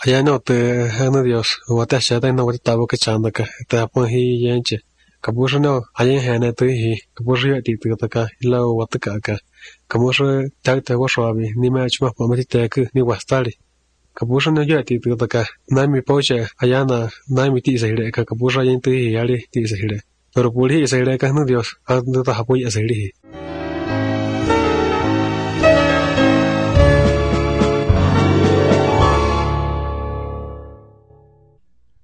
allá no te no Dios o te shata no te tabo que chanda ka te pon hi yenche kabush no allá hana te hi kabush ya ti te ka la o te ka kabush ta te wo shwabi ni ma chma po meti te ku ni wastali kabush no ya ti te ka na mi poche allá na mi ti se le ka kabush ya te hi ali ti se le pero puli se le ka no Dios a no ta hapo ya se le